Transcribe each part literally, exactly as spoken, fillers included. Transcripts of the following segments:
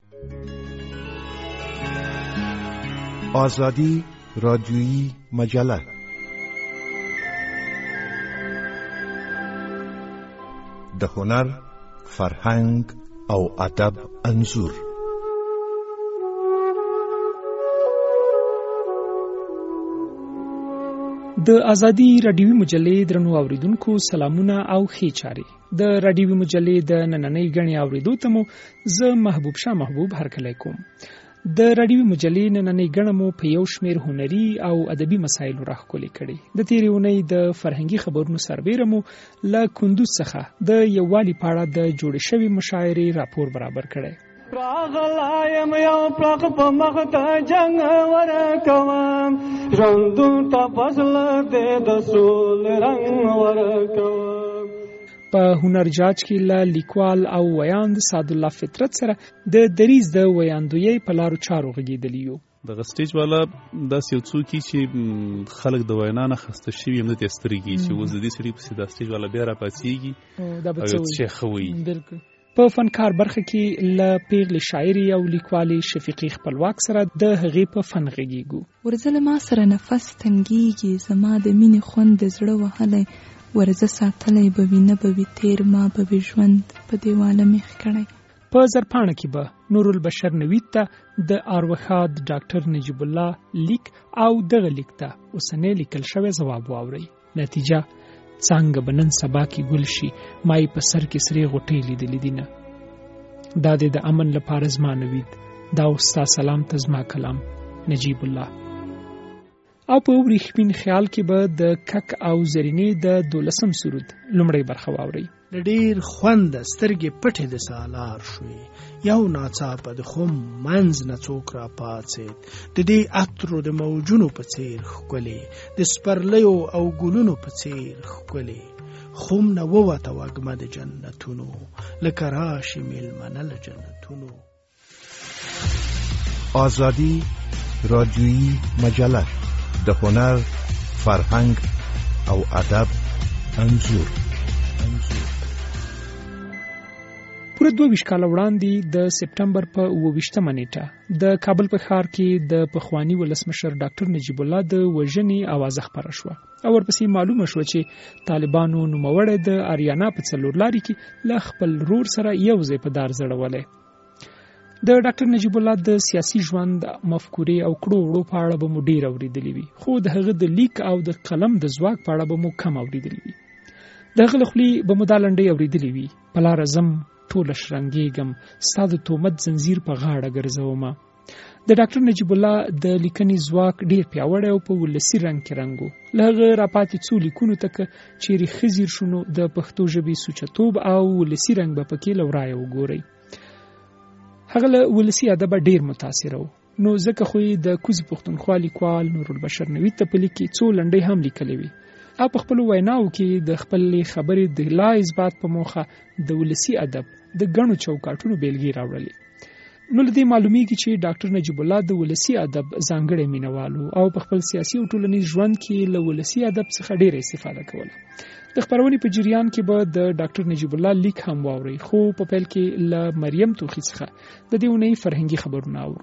آزادی رادیویی مجله د هنر، فرهنګ او ادب انځور. د آزادی رادیویی مجلې درنو اوریدونکو سلامونه او ښې چارې. د رادیویی مجلې د نننۍ غړي اوریدو ته مو زه محبوب شاه محبوب هرکلی کوم. د رادیویی مجلې نننۍ غړي مو په یو شمېر هنري او ادبي مسایلو راخولې کړي. د تیرې اونۍ د فرهنګي خبرونو سربېره مو له کندوز څخه د یووالي په اړه د جوړې شوې مشاعرې راپور برابر کړی. پراغلایم یو پراغ په مخ ته جنگ ورکوم، ژوندون ته فصل دې د سول رنګ ورکوم. په هنرجاج کې له لیکوال او ویاند سعد الله فطرت سره د دریز د ویاندویۍ په لارو چارو غږېدلی یو. دغه سټیج والا داسې یو څوک چې خلک د وینا نه خسته شوي هم دلته سترګې چې اوس د دې سړي پسې دا سټیج والا بیا راپاڅېږي او یو څه ښه وایي. بلکل. په فنکار برخه کې له پیغلې شاعري او لیکوالې شفیقې خپلواک سره د هغې په فن غږېږو. ورځه له ما سره نفس تنګېږي، زما د مینې خوند د زړه وهلی، ورځه ساتلی به وي نه به وي تېر، ما به وي ژوند په دیواله میخ کړی. په زرپاڼه کې به نورالبشر نوید ته د آروښاد ډاکټر نجیب الله لیک او دغه لیک ته اوسنی لیکل شوی ځواب واورئ. نتیجه څنګه به نن سبا کې ګل شي، ما یې په سر کې سرې غوټۍ لیدلې دي نه. دا دې د امن لپاره زما نوید، دا ستا سلام ته زما کلام نجیب الله. او په وریښمین خیال کې به د کک او زرینې د دولسم سرود لومړی برخه واورئ. د ډیر خوند سترګې پټې د سالار شوې، یو ناڅاپه د خم منځ نه څوک را پاڅېد، د دې عطرو د موجونو په څیر ښکلې، د سپرلیو او ګلونو په څیر ښکلې، خم نه ووته وږمه د جنتونو، لکه راشي میلمنه له جنتونو. آزادی رادیویی مجله د هنر، فرهنګ او ادب انځور. پوره دوه ویشت کاله وړاندې د سپټمبر په اووه ویشتمه نیټه د کابل په ښار کې د پخواني ولسمشر ډاکټر نجیب الله د وژنې اوازه خپره شوه او ورپسې معلومه شوه چې طالبانو نوموړی د اریانا په څلورلارې کې له خپل ورور سره یو ځای په دار ځړولی. د ډاکټر نجیب الله د سیاسي ژوند، مفکورې او کړو وړو په اړه به مو ډېر اورېدلي وي، خو د هغه د لیک او د قلم د ځواک په اړه به مو کم اورېدلي وي. د هغه له خولې به مو دا لنډۍ اورېدلې وي: په لاره ځم ټوله شرنګېږم، ستا د تهمت زنځیر په غاړه ګرځومه. د ډاکټر نجیب الله د لیکنې ځواک ډېر پیاوړی او په ولسي رنګ کې رنګ و. له هغه راپاتې څو لیکونو ته که چیرې ښه ځیر شو نو د پښتو ژبې سوچه‌توب او ولسي رنګ به پکې له ورایه وګورئ. هغه له ولسي ادبه ډېر متاثره و، نو ځکه خو یې د کوزي پښتونخوا لیکوال نورالبشر نوید ته په لیک کې څو لنډۍ هم لیکلې وي او په خپلو ویناو کې د خپلې خبرې د لا اثبات په موخه د ولسي ادب د ګڼو چوکاټونو بیلګې راوړلې. نو له دې معلومیږي چې ډاکټر نجیب الله د ولسي ادب ځانګړی مینوالو او په خپل سیاسي او ټولنیز ژوند کې له ولسي ادب څخه ډېره استفاده کوله. د خپرونې په جریان کې به د ډاکټر نجیب الله لیک هم واورئ، خو په پیل کې له مریم توخي څخه د دې اونۍ فرهنګي خبرونه اورو.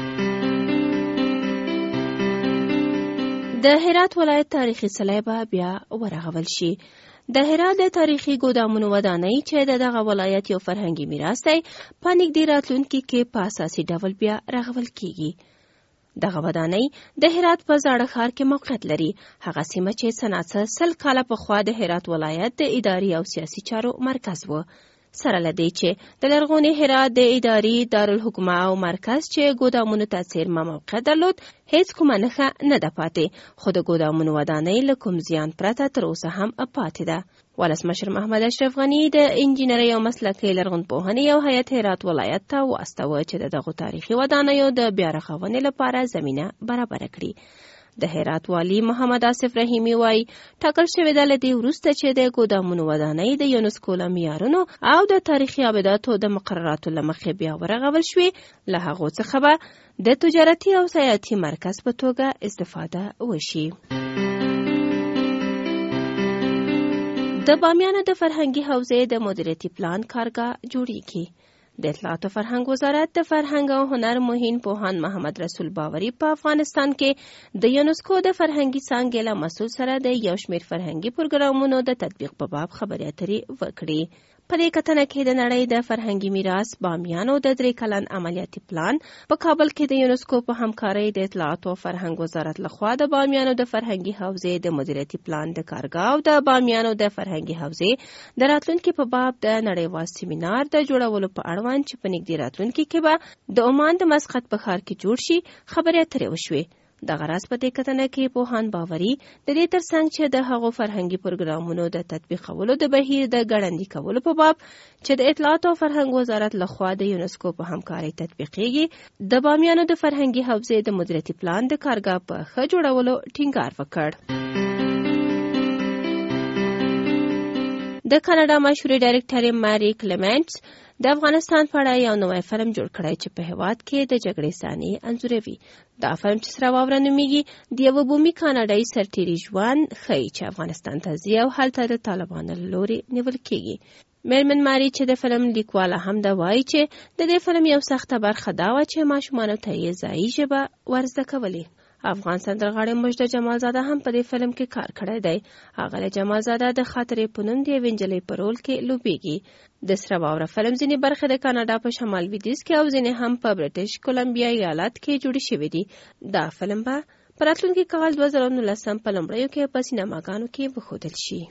د هرات ولایت تاریخي څلی به بیا ورغول شي. د هرات د تاریخي ګودامونو ودانۍ چې د دغه ولایت یو فرهنګي میراث دی، په نږدې راتلونکي کې په اساسي ډول بیا رغول کیږي. دغه ودانۍ د هرات په زاړه ښار کې موقعیت لري، هغه سیمه چې څه سل کاله پخوا د هرات ولایت د اداري او سیاسي چارو مرکز و. سره له دې چې د لرغوني هرات د اداري دارالحکومه او مرکز چې ګودامونو ته څیرمه موقعیت درلود، هیڅ کومه نښه نه ده پاتې، خو د ګودامونو ودانۍ له کوم زیان پرته تر اوسه هم پاتې ده. ولسمشر محمد اشرف غني د انجینرۍ او مسلکي لرغونپوهنې یو هیئت هرات ولایت ته واستوه چې د دغو تاریخي ودانیو د بیا رغونې لپاره زمینه برابره کړي. د هرات والی محمد آصف رحیمی وایي ټاکل شوې ده له دې وروسته چې د ګودامونو ودانۍ د یونسکو له معیارونو او د تاریخي ابداتو د مقرراتو له مخې بیا ورغول شوې، له هغو څخه به د تجارتي او سیاحتي مرکز په توګه استفاده وشي. د بامیانو د فرهنګي حوزې د مدیریتي پلان کارګاه جوړیږي. د اطلاعات او فرهنګ وزارت د فرهنګ او هنر مهین پوهاند محمد رسول باوري په افغانستان کې د یونسکو د فرهنګي څانګې له مسؤل سره د یو شمېر فرهنګي پروګرامونو د تطبیق په باب خبرې اترې وکړې. په دې کتنه کې د نړۍ د فرهنګي میراث بامیانو د درې کلن عملیاتي پلان په کابل کې د یونسکو په همکارۍ د اطلاعات او فرهنګ وزارت لخوا د بامیانو د فرهنګي حوزې د مدیریتي پلان د کارګاه او د بامیانو د فرهنګي حوزې د راتلونکي په باب د نړیوال سیمینار د جوړولو په اړوند چې په نږدې راتلونکي کې به د عمان د مسقط په ښار کې جوړ شي خبرې اترې وشوې. دغه راز په دې کتنه کې پوهاند باوري د دې ترڅنګ چې د هغو فرهنګي پروګرامونو د تطبیقولو د بهیر د ګړندي کولو په باب چې د اطلاعات او فرهنګ وزارت لخوا د یونسکو په همکارۍ تطبیقېږي د بامیانو د فرهنګي حوزې د مدیریتي پلان د کارګاه په ښه جوړولو ټینګار وکړ. د کاناډا مشهورې ډایرکټرې ماري کلیمنټس د افغانستان په اړه یو نوی فلم جوړ کړی چې په هېواد کې د جګړې صحنې انځوروي. دا فلم چې سره واوره نومیږي د یوه بومي کاناډایي سرتېري ژوند ښیي چې افغانستان ته ځي او هلته د طالبانو له لورې نیول کېږي. میرمن ماري چې د فلم لیکواله هم ده وایي چې د دې فلم یو سخته برخه دا وه چې ماشومانو ته یې ځایي ژبه ورزده کولې. افغان سندرغاړی مجده جمالزاده هم په دې فلم کې کار کړی دی. ښاغلی جمالزاده د خاطرې په نوم د یوې نجلۍ په رول کې لوبیږي. د سره واوره فلم ځینې برخې د کاناډا په شمال لویدیځ کې او ځینې هم په برټش کولمبیا ایالت کې جوړې شوې دي. دا فلم به په راتلونکي کال دوه زره نولسم په لومړیو کې په سینماګانو کې وښودل شي.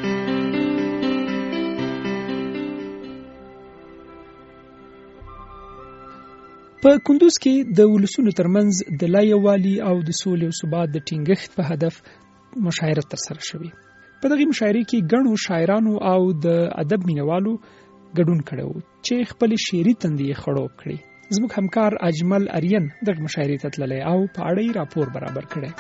په کندوز کې د ولسونو ترمنځ د لا یووالي او د سولې او ثبات د ټینګښت په هدف مشاعره ترسره شوې. په دغه مشاعرې کې ګڼو شاعرانو او د ادب مینوالو ګډون کړی و چې خپلې شعري تندې خړوب کړي. زموږ همکار اجمل اریان دغه مشاعرې ته تللی او په اړه یې راپور برابر کړی.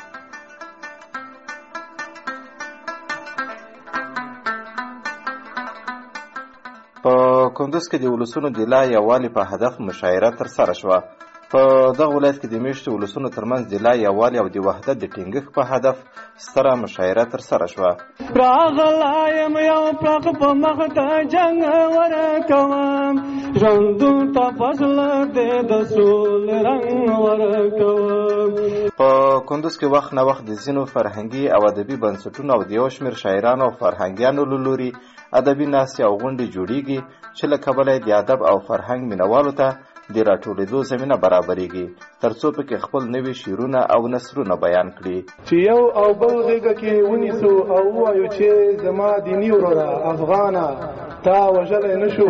په کندوز کې د ولسونو د لا یووالي په هدف مشاعره ترسره شوه. په دغه ولایت کې د میشتو ولسونو ترمنځ د لا یووالي او د وحدت د ټینګښت په هدف ستره مشاعره ترسره شوه. راغلایم یو پړق په مخ ته جنګ ورکوم ژوندون ته فصل دی د سولې رنګ ورکوم. په کندوز کې وخت نه وخت د ځینو فرهنګي او ادبي بنسټونو او د یو شمېر شاعرانو او فرهنګیانو له لوري ادبي ناستې او غونډې جوړیږي چې له کبله یې د ادب او فرهنګ مینوالو ته د راټولېدو زمینه برابرېږي تر څو پکې خپل نوي شعرونه او نثرونه بیان کړي. چې یو او بل غېږه کې ونیسو او ووایو چې زما دیني وروره افغانه تا وژلی نه شو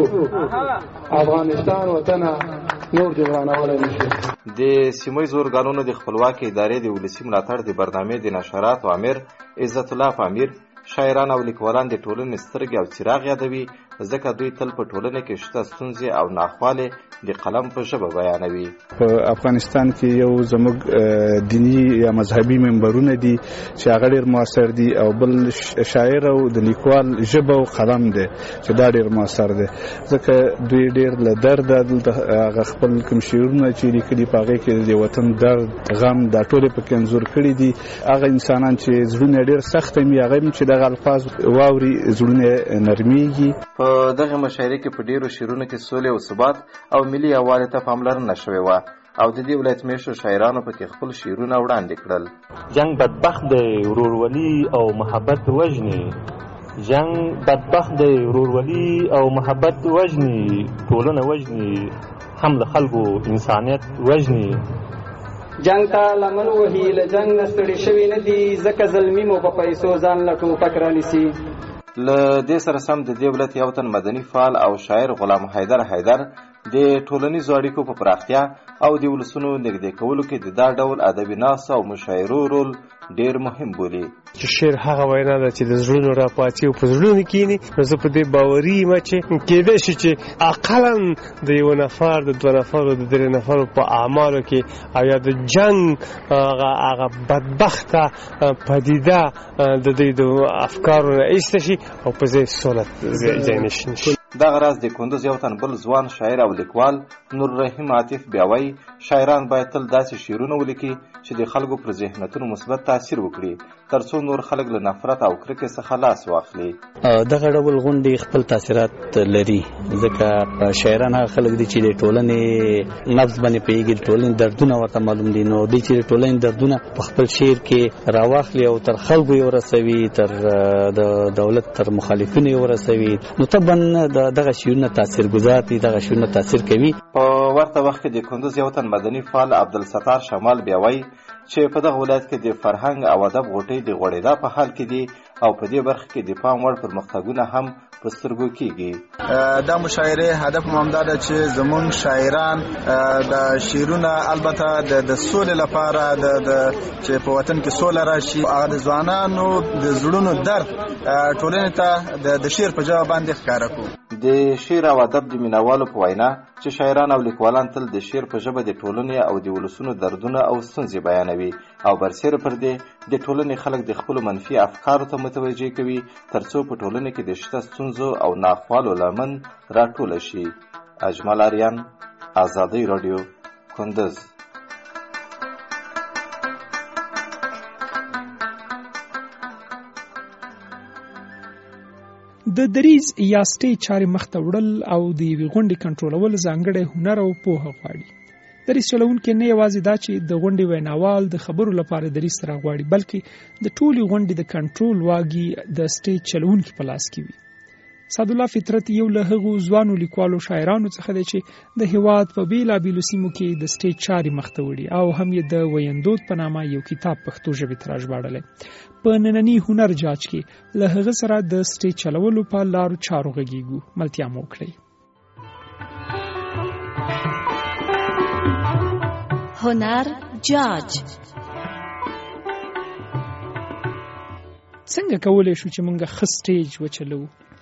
افغانستان وطنه نور دې ورانولی نه شو. د سیمهیزو ارګانونو د خپلواکې ادارې د ولسي ملاتړ د برنامې د نشراتو امیر عزت الله پامیر شاعران او لیکوالان د ټولنې سترګې او څراغ یادوي ځکه دوی تل په ټولنه کې شته ستونزې او ناخوالې د قلم په ژبه بیانوي. په افغانستان کې یو زموږ دینی یا مذهبي منبرونه دي چې هغه ډېر موثر دي او بل شاعر او د لیکوال ژبه او قلم دی چې دا ډېر موثر دی ځکه دوی ډېر له درده دلته هغه خپل کوم شعرونه چې لیکلي په هغې کې د وطن درد غم دا ټولې پکې انځور کړي دي. هغه انسانان چې زړونه ډېر سخت وي هغه هم چې دغه الفاظ واوري زړونه نرمیږي. په دغه مشاعرې کې په ډېرو شعرونو کې سولې او ثبات او ملي یووالي ته پاملرنه شوې وه او د دې ولایت میشتو شاعرانو پکې خپل شعرونه وړاندې کړل. جنگ بدبخت دی ورورولي او محبت وژني جنگ بدبخت دی ورورولي او محبت وژني ټولنه وژني هم له خلکو انسانیت وژني. جنگ ته لمن وهي له جنگ نه ستړي شوي نه دي ځکه زلمي مو په پیسو ځان له ټوپک رانیسي. له دې سره سم د دې ولایت یو تن مدني فعال او شاعر غلام حیدر حیدر د ټولنیزو اړیکو په پراختیا او د ولسونو نږدې کولو کې د دا ډول ادبي ناستو او مشاعرو رول ډېر مهم بولي. چې شعر هغه وینا ده چې د زړونو راپاڅي او په زړونو کښېني. نو زه په دې باوري یم چې کېدای شي چې اقلا د یو نفر د دوه نفرو د درې نفرو په اعمالو کې او یا د جنګ هغه هغه بدبخته پدیده د دوی د افکارو نه ایسته شي او په ځای سوله ځای نشي. دغه راز د کندوز یو تن بل ځوان شاعر او لیکوال نورالرحیم عاطف بیا وایي شاعران باید تل داسې شعرونه ولیکي چې د خلکو پر ذهنیتونو مثبت تاثیر وکړي ترڅو نور خلک له نفرت او کرکې څخه لاس واخلي. دغه ډول غونډې خپل تاثیرات لري ځکه شاعران هغه خلک دي چې د ټولنې نبض باندې پوهېږي، د ټولنې دردونه ورته معلوم دي، نو دوی چې د ټولنې دردونه په خپل شعر کې راواخلي او تر خلکو یې ورسوي، تر د دولت تر مخالفینو یې ورسوي، نو طبعا دغه شعرونه تاثیرګذار دي، دغه شعرونه تاثیر کوي. په ورته وخت کې د کندوز یو تن مدني فعال عبدالستار شمال بیا وایي چې په دغه ولایت کې د فرهنګ او ادب غوټۍ د غوړېدا په حال کې دي او په دې برخه کې د پام وړ پرمختګونه هم په سترګو کېږي. دا مشاعرې هدف هم همدا ده چې زموږ شاعران د شعرونه البته د سولې لپاره د چې په وطن کې سوله راشي، هغه د ځوانانو د زړونو درد ټولنې ته د شعر په ژبه باندې ښکاره کړو. د شعر او ادب د مینوالو په وینا چې شاعران او لیکوالان تل د شعر په ژبه د ټولنې او د ولسونو دردونه او ستونزې بیانوي او برسېره پر دې د ټولنې خلک د خپلو منفي افکارو ته متوجه کوي ترڅو په ټولنه کې د شته ستونزو او ناخوالو لمن راټوله شي. اجمل آریان، آزادی رادیو، کندز. د دریز یا سټیج چارې مخته وړل او د یوې غونډې کنټرولول ځانګړی هنر او پوهه غواړي. دریز چلوونکي نه یوازې دا چې د غونډې ویناوال د خبرو لپاره دریز سره غواړي، بلکې د ټولې غونډې د کنټرول واګي د سټیج چلوونکي په لاس کې وي. سعدالله فطرت یو له هغو ځوانو لیکوالو شاعرانو څخه دی چې د هیواد په بیلابیلو سیمو کې د سټیج چارې مخته وړي او هم یې د ویندود په نامه یو کتاب پښتو ژبې ته راژباړلی. په ننني هنر جاج کې له هغه سره د سټیج چلولو په لارو چارو غږیږو. ملتیا مو وکړئ. هنر جاج څنګه کولی شو چې موږ ښه سټیج وچلو؟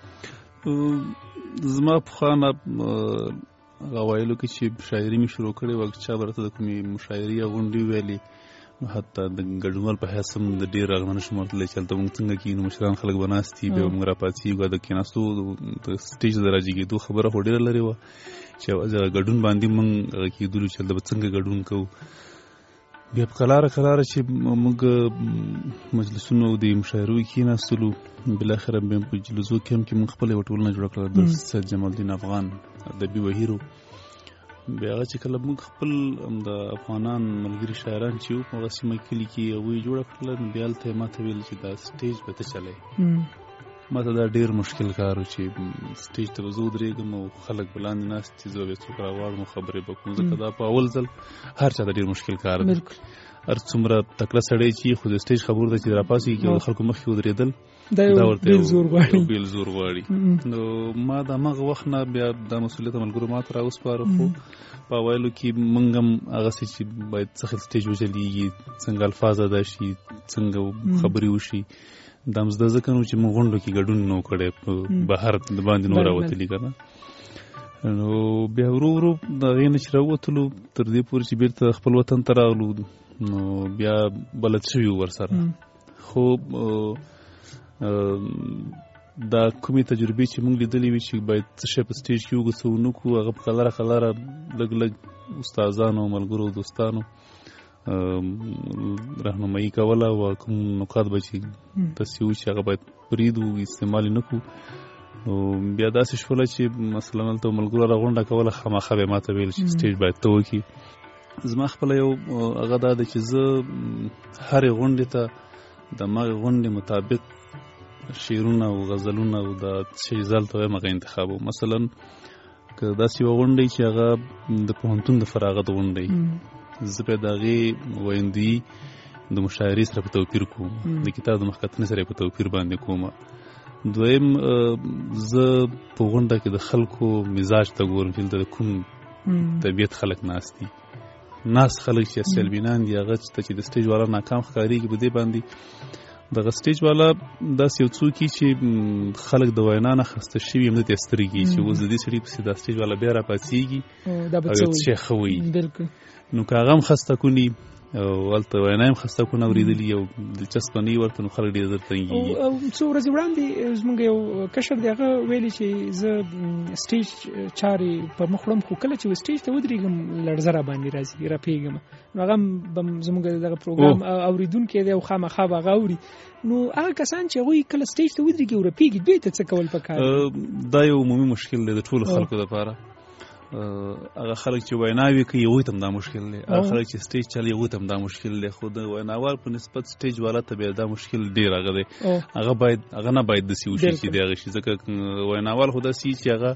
زما پخوانه هغه ویلو کې چې شاعري مې شروع کړې وه، چا به راته د کومې مشاعرې یا غونډې ویلې، نو حتی د ګډونوال په حیث هم د ډېر راغله نه شم ورتللی چې هلته موږ څنګه کښېنو، مشران خلک به ناست وي، بیا به موږ راپاڅېږو. د کېناستو د سټیج د راجګېدو خبره خو ډېره لرې وه چې یوازې هغه ګډون باندې موږ هغه کېدلو چې هلته به څنګه ګډون کوو. بیا په قلاره قلاره چې موږ مجلسونو د مشاعرو کېناستلو، بالاخره بیا په جلوسو کې هم کې موږ خپله یوه ټولنه جوړه کړه د سید جمال الدین افغان ادبي وهیرو. بیا هغه چې کله موږ خپل د افغانان ملګري شاعران چې وو په هغه سیمه کلي کې هغوی جوړه کړله، نو بیا هلته یې ما ته ویل چې دا سټیج به ته چلوې. ما ته دا ډېر مشکل کار و چې سټیج ته به زه ودرېږم او خلک به لاندې ناست دي، زه به یې څوک راواړم او خبرې به کوم، ځکه دا په اول ځل هر چا ته ډېر مشکل کار دی. هر څومره تکړه سړی چې خو د سټیج خبرو ته چې راپاڅېږي او د خلکو مخکې ودرېدل دا ورته یو بیل زور غواړي. نو ما د هماغه وخت نه بیا دا مسؤلیت ملګرو ما ته راوسپاره، خو په اوایلو کې موږ هم هغسې چې باید څه سټیج وچلېږي، څنګه الفاظ ادا شي، څنګه خبرې وشي، دا هم زده ځکه نو چې موږ غونډو کې ګډون نه و کړی، په بهر د باندې نه راوتلي که نه. نو بیا ورو ورو د هغې نه چې راووتلو تر دې پورې چې بېرته خپل وطن ته راغلو، نو بیا بلد شوي وو ورسره. خو دا کومې تجربې چې موږ لیدلې وي چې باید څه شی په سټیج کې وکړو څه ونه کړو، هغه په قلاره قلاره لږ لږ استادانو او ملګرو او دوستانو راهنمایي کوله، او کوم نکات به چې داسې وو چې هغه باید پرېږدو، استعمال یې نه کړو. نو بیا داسې شوله چې مثلا هلته ملګرو را غونډه کوله، خامخا به یې ما ته ویل چې سټیج باید ته وکړي. زما خپله یو هغه دا ده چې زه هرې غونډې ته د هماغې غونډې مطابق شعرونه او غزلونه او دا چې زه هلته وایم هغه انتخابوم. مثلا که داسې یوه غونډه چې هغه د پوهنتون د فراغت غونډه زه بیا د هغې ویندویي د مشاعرې سره په توپیر کوم، د کتاب د مخکتنې سره په توپیر باندې کوم. دویم زه په غونډه کې د خلکو مزاج ته ګورم چې دلته د کوم طبیعت خلک ناست دي. ناست خلک چې سیلبینان دي، هغه ته چې د سټیج والا ناکام ښکارېږي، په دې باندې دغه سټیج والا داسې یو څوک چې خلک د وینا نه خسته شوي هم دلته یې سترګې چې اوس د دې سړي پسې دا سټیج والا بیا راپاڅېږي او یو څه شی ښه وایي. نو که هغه هم خسته کوني او هلته وینا هم خسته کونه اورېدلي او دلچسپه نه وي ورته، نو خلک ډېر زر تنګېږي. او څو ورځې وړاندې زموږ یو کشر دی، هغه ویلي چې زه سټیج چارې پر مخ وړم، خو کله چې سټیج ته ودرېږم لړزه را باندې راځي، راپېږم. نو هغه هم زموږ دغه پروګرام اورېدونکی دی او خامخا به هغه اوري. نو هغه کسان چې هغوی کله سټیج ته ودرېږي او راپېږي، دوی ته څه کول پکار دي؟ دا یو عمومي مشکل دی د ټولو خلکو دپاره. هغه خلک چې ویناوې کوي هغوی ته هم دا مشکل دی، هغه خلک چې سټیج چلوي هغوی ته هم دا مشکل دی. خو د ویناوال په نسبت سټیج والا ته بیا دا مشکل ډېر هغه دی. هغه باید هغه نه باید داسې وشي چې د هغه شي، ځکه ویناوال خو داسې چې هغه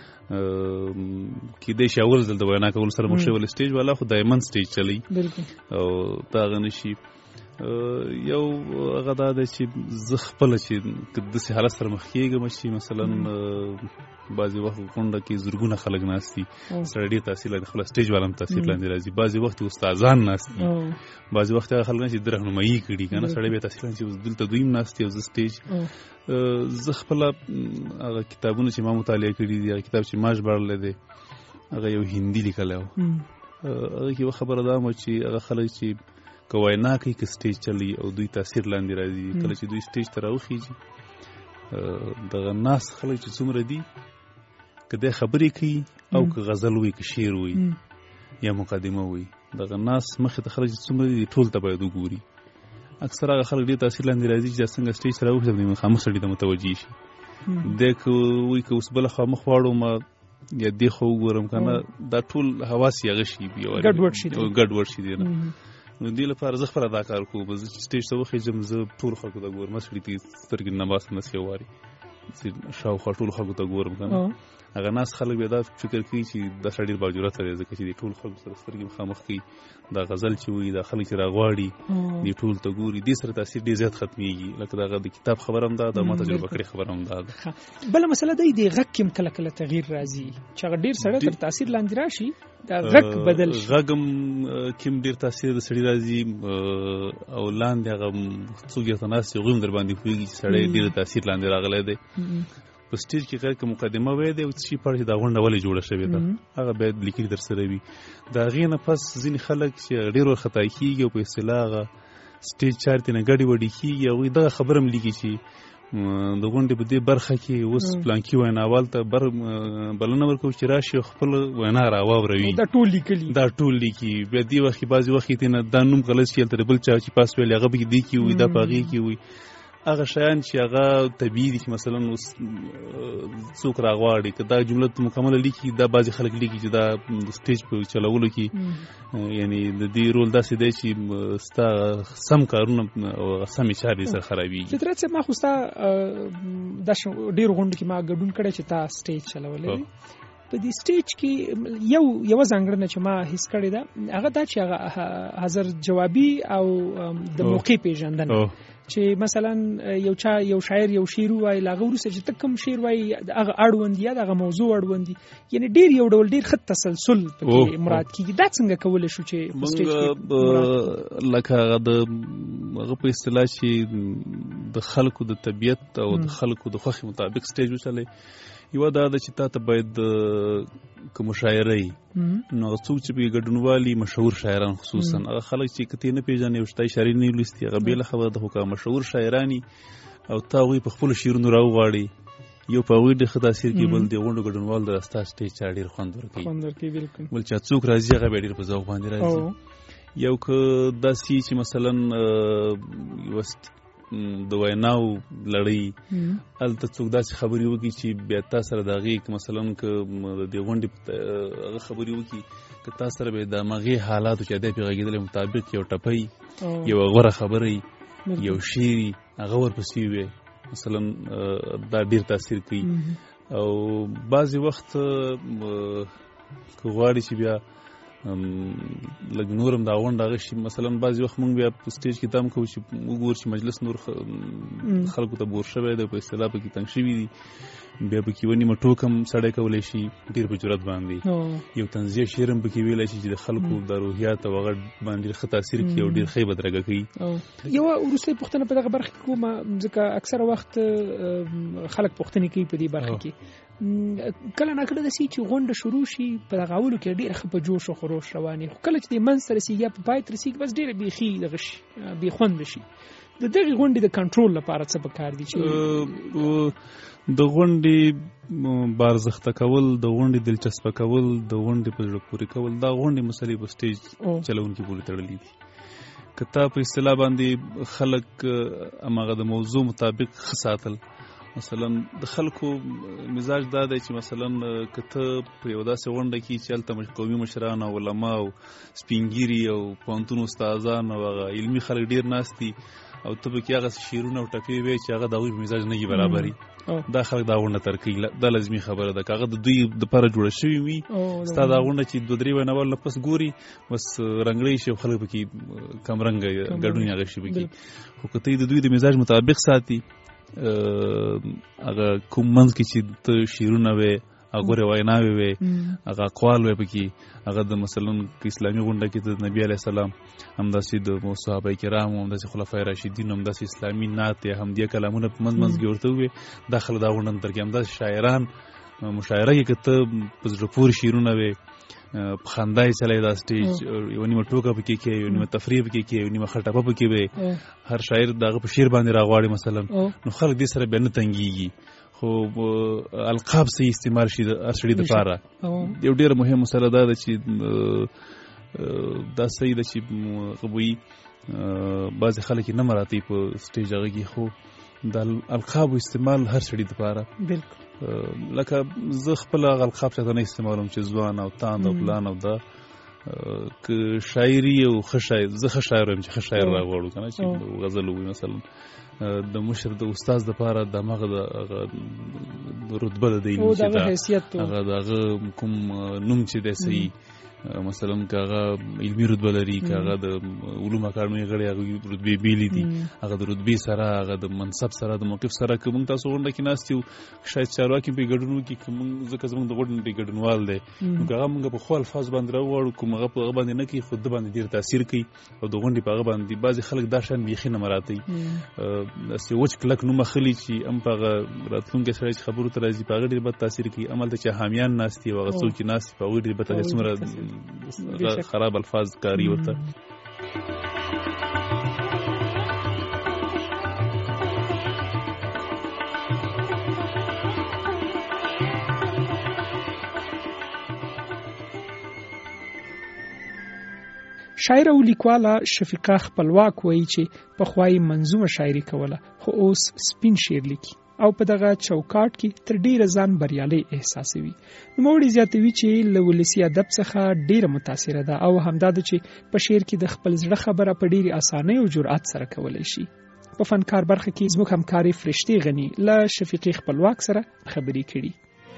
کیدای شي اول ځل د وینا کولو سره مخ شي، ولې سټیج والا خو دایماً سټیج چلوي او دا هغه نه شي. یو هغه دا دی چې زه خپله چې داسې حالت سره مخ کېږم چې مثلا بعضې وخت غونډه کې زرګونه خلک ناست دي، سړی ډېر تاثیر لاندې خپله سټیج والا هم تاثیر لاندې راځي. بعضې وخت استادان ناست دي، بعضې وخت هغه خلک چې د رهنمایي کړي که نه، سړی بیا تاثیر لاندې چې دلته دوی هم ناست دي او زه سټیج. زه خپله هغه کتابونه چې ما مطالعه کړي دي، هغه کتاب چې ما ژباړلی دی هغه یو هندي لیکلی و. هغه کې یوه خبره دا وه چې هغه خلک چې که وینا کوي که سټیج چلوي او دوی تاثیر لاندې راځي، کله چې دوی سټیج ته راوخیږي دغه ناست خلک چې څومره دي، که دی خبرې کوي او که غزل وایي که شعر وایي یا مقدمه وایي، دغه ناست مخې ته خلک چې څومره دي ټول ته باید وګوري. اکثر هغه خلک ډېر تاثیر لاندې راځي چې دا څنګه سټیج ته راوخي د مخامخ سړي ته متوجه شي. دی که وایي که اوس بله خوا مخ واړوم یا دې خوا وګورم که نه، دا ټول حواس یې هغه شي ګډوډ شي دی نه. نو دې لپاره زه خپله دا کار کوم، زه چې سټیج ته وخېږم زه ټولو خلکو ته ګورم، سړي ته سترګې نه باسم داسې یو وارې شاوخوا ټولو خلکو ته ګورم که نه. هغه ناست خلک بیا دا فکر کوي چې دا سړی ډېر باجرته دی، ځکه چې دې ټولو خلکو سره سترګې مخامخ کوي، دا غزل چې وایي دا خلک چې راغواړي دې ټولو ته ګوري، دې سره تاثیر ډېر زیات ختمېږي. لکه د هغه د کتاب خبره هم دا ده، ما تجربه کړې خبره هم دا ده. بله مسله دا د غږ کې هم کله کله تغییر راځي چې هغه ډېر سړی تر تاثیر لاندې راشي، دا غږ بدل شي. غږ هم کې هم ډېر تاثیر د سړي راځي او لاندې هغه څوک یې ته ناست وي هغوی هم در باندې پوهېږي چې سړی ډېر تاثیر لاندې راغلی دی. په سټیج کې غیر که مقدمه وی دی او څه شي په اړه چې دا غونډه ولې جوړه شوې ده هغه باید لیکلي در سره وي. د هغې نه پس ځینې خلک چې ډېر ورخطا کېږي او په اصطلاح هغه سټیج چارې ته نه ګډې وډې کېږي، هغوی دغه خبره هم لیکي چې د غونډې په دې برخه کې اوس پلانکي ویناوال ته بر بلنه ورکوو چې راشي او خپل وینا راواوروي. دا ټول لیکلي دا ټول لیکي. بیا دې وخت کې بعضې وخت کې نه دا نوم غلط شي، هلته د بل چا چې پاس ویل هغه پکې دې کې وي، دا په هغې کې وي. هغه شیان چې هغه طبیعي دي چې مثلا اوس څوک راغواړي که دا جمله مکمله لیکي، دا بعضې خلک لیکي چې دا د سټیج په چلولو کې یعنی د دې رول داسې دی چې ستا سم کارونه او سمې چارې سره خرابېږي. فطرت صاحب ما خو ستا دا ډېرو غونډو کې ما ګډون کړی چې تا سټیج چلولی دی. په دې سټیج کې یو یوه ځانګړنه چې ما حس کړې ده هغه دا چې هغه حاضر جوابي او د موقع پېژندنه، چې مثلا یو چا یو شاعر یو شعر وایي، له هغه وروسته چې ته کوم شعر وایي هغه اړوند یا د هغه موضوع اړوند دي، یعنې ډېر یو ډول ډېر ښه تسلسل پکې مراد کېږي. دا څنګه کولی شو چې موږ لکه هغه د هغه په اصطلاح چې د خلکو د طبیعت او د خلکو د خوښې مطابق سټیج وچلی. یوه دا ده چې تا ته باید که مشاعره یي نو هغه څوک چې پکې ګډونوالي مشهور شاعران خصوصا هغه خلک چې که ته یې نه پېژنې او شته اشارې نه لوستي هغه بېله خبره ده، خو که مشهور شاعران یي او تا هغوی په خپلو شعرونو راوغواړي یو په هغوی ډېر ښه تاثیر کوي، بل د غونډو ګډونوال د ستا سټیج چا ډېر خوند ورکوي، بل چا څوک راځي هغه بیا ډېر په ذوق باندې راځي. یو که داسې چې مثلا یوه د ویناو لړۍ هلته څوک داسې خبرې وکړي چې بیا تا سره د هغې که مثلا که د دې غونډې هغه خبرې وکړي که تا سره به د همغې حالاتو چې دی پرې غږېدلی مطابق یو ټپی یوه غوره خبره یو شعر هغه ورپسې وی مثلا دا ډېر تاثیر کوي. او بعضې وخت که غواړي چې بیا لږ نور هم دا غونډه هغه شي، مثلا بعضې وخت مونږ بیا په سټیج کې دا هم کوو چې وګورو چې مجلس نور خلکو ته بور شوی دی، په اصطلاح پکې تنګ شوي دي، بیا پکې یوه نیمه ټوک هم سړی کولی شي ډېر په جرات باندې یو طنزیه شعر هم پکې ویلی شي چې د خلکو د روحیات او هغه باندې ډېر ښه تاثیر کوي او ډېر ښه یې بدرګه کوي. یوه وروستۍ پوښتنه په دغه برخه کې کوم، ځکه اکثره وخت خلک پوښتنې کوي په دې برخه کې کله نه کله داسې چې غونډه شروع شي په دغه اولو کې ډېره ښه په جوش او خروش روانې، خو کله چې دې منځ ته رسېږي یا په پای ته رسېږي بس ډېره بیخي دغه شي بې خونده شي. د دغې غونډې د کنټرول لپاره څه پکار دي؟ چې د غونډې بارزخته کول، د غونډې دلچسپه کول، د غونډې په زړه پورې کول، دا غونډې مسلې په سټیج چلونکي پورې تړلي دي. که تا په اصطلاح باندې خلک هماغه د موضوع مطابق ښه ساتل، مثلا د خلکو مزاج دا دی چې مثلا که ته په یوه داسې غونډه کې چې هلته قومي مشران او علما او سپینګیري او پوهنتون استادان او هغه علمي خلک ډېر ناست دي او ته پکې هغه شعرونه او ټپې وایې چې هغه د هغوی په مزاج نه وي برابري، دا خلک دا غونډه ترک کوي. دا لازمي خبره ده. که هغه د دوی دپاره جوړه شوې وي، ستا دا غونډه چې دوه درې ویناوال نه پس ګوري بس رنګړی شي او خلک پکې کمرنګه ګډون هغه شي پکې. خو که ته د دوی د مزاج مطابق ساتي، هغه کوم منځ کې چې ته شعرونه وې، هغه ویناوې وې، هغه اقوال وې پکې، هغه د مثلا اسلامي غونډه کې د نبي علیه السلام همداسې د صحابه کرام همداسې خلفای راشدین همداسې اسلامي نعت یا همدیه کلامونه په منځ منځ کې ورته ووې، دا خلک دا غونډه نه ترکي. همداسې شاعران مشاعره کې که ته په زړه پورې شعرونه وې، په خندا یې چلی دا سټیج، یوه نیمه ټوکه پکې کې، یوه نیمه تفریح پکې کې، یوه نیمه خټپه پکې وې، هر شاعر د هغه په شعر باندې راغواړي مثلا، نو خلک دې سره بیا نه تنګېږي. خو القاب صحیح استعمال شي د هر سړي دپاره. یو ډېره مهم مسله دا ده چې دا صحیح ده چې غوی بعضې خلک یې نه مراتی په سټیج هغه کې، خو د القابو استعمال هر سړي دپاره، لکه زه خپل هغه القاب چاته نه استعمالوم چې ځوان او تاند او پلان او دا، که شاعري او ښه شاعر، زه ښه شاعر وایم چې ښه شاعر راغواړو که نه، چې غزل ووایي مثلا، د مشر د استاذ دپاره د هماغه د رتبه د دی هغه د هغه کوم نوم چې دی صحیح، مثلا که هغه علمي رتبه لري، که هغه د علوم اکاډمۍ غړی هغه رتبې بیلې دي، هغه د رتبې سره، هغه د منصب سره، د موقف سره، که موږ تاسو غونډه کې ناست یو شاید چارواکي پرې ګډون وکړي، که موږ ځکه زموږ د غونډې ګډونوال دی نو که هغه موږ په ښو الفاظو باندې راوغواړو، کوم هغه په هغه باندې نه کوي، خو ده باندې ډېر تاثیر کوي او د غونډې په هغه باندې بعضې خلک دا شیان بیخي نه مراتی، داسې وچ کلک نوم اخلي چې هم په هغه راتلونکی سړی چې خبرو ته راځي په هغه ډېر بد تاثیر کوي. همالته چې حامیان ناست دي او هغه څوک چې ناست دي په هغوی ډېر بد تاثیر، څومره خراب الفاظ کاری ورته. شاعر او لیکواله شفیقه خپلواک وایي چې پخوای منظومه شاعري کوله، خو اوس سپین شعر لیکي او په دغه چوکاټ کې تر ډیره ځان بریالي احساسوي. نوموړي زیاتوي چې له ولسي ادب څخه ډیره متاثره ده او همدا ده چې په شعر کې د خپل زړه خبره په ډیرې اسانۍ او جرأت سره کولی شي. په فنکار برخه کې زموږ همکاري فرشتي غني له شفیقې خپلواک سره خبرې کړي.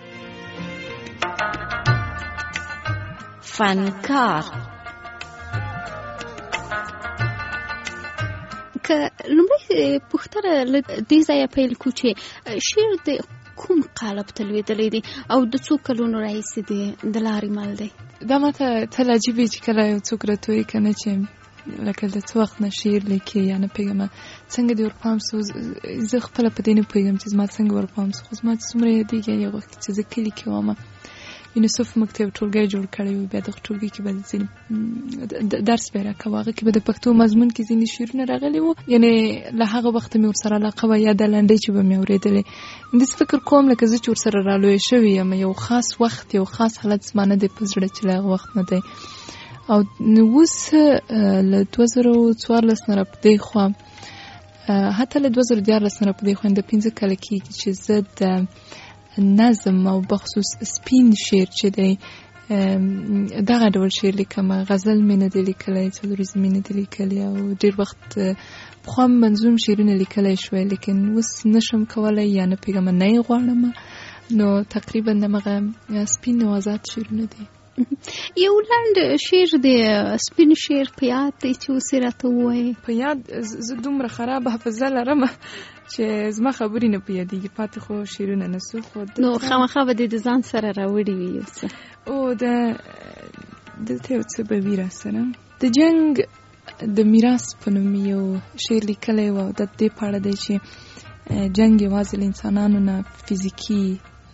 فنکار که لومړی پوښتنه له دې ځایه پیل کړو چې شعر د کوم قالب ته لوېدلی دی او د څو کلونو راهیسې دی د لارې مل دی؟ دا ماته تل عجیب وي چې کله یو څوک راته وایي که نه چې لکه د څه وخت نه شعر لیکي یا نه پوهېږم څنګه دې ورپام سو. زه خپله په دې نه پوهېږم چې زما څنګه ورپام سو، خو زما چې څومره یادېږي هغې وخت چې زه کلي کې وم، یونیسف موږ ته یو ټولګی جوړ کړی و، بیا دغه ټولګي کې به ځینې درس به یې راکوه، هغه کې به د پښتو مضمون کې ځینې شعرونه راغلي وو، یعنې له هغه وخته مې ورسره علاقه وه، یا دا لنډۍ چې به مې اورېدلې. همداسې فکر کوم لکه زه چې ورسره رالویه شوې یم، یو خاص وخت یو خاص حالت زما نه دی په زړه چې له هغه وخت نه دی. او اوس له دوه زره څوارلس نه راپدې خوا، حتی له دوه زره دیارلس نه راپدې خوا د پنځه کاله کېږي چې زه د نظم او بخصوص سپین شعر چې دی دغه ډول شعر لیکم. غزل مې نه دی لیکلی، څلوریزم مې نه دی لیکلی او ډېر وخت پخوا منظوم شعرونه لیکلی شوی، لیکن اوس نشم کولی یا نه پوهېږم نه یې غواړم، نو تقریبا دمغه سپین او آزاد شعرونه دي. یو لنډ شعر دی سپین شعر په یاد دی چې اوس یې راته ووایې؟ په یاد زه دومره خراب حافظه لرم چې زما خبرې نه په یادېږي، پاتې خو شعرونه نه څو، خو نو خامخا به دې د ځان سره راوړي وي یو څه؟ او د دلته یو څه به وي را سره. د جنګ د میراث په نوم یو شعر لیکلی و او د دې په اړه دی چې جنګ یوازې له انسانانو نه فزیکي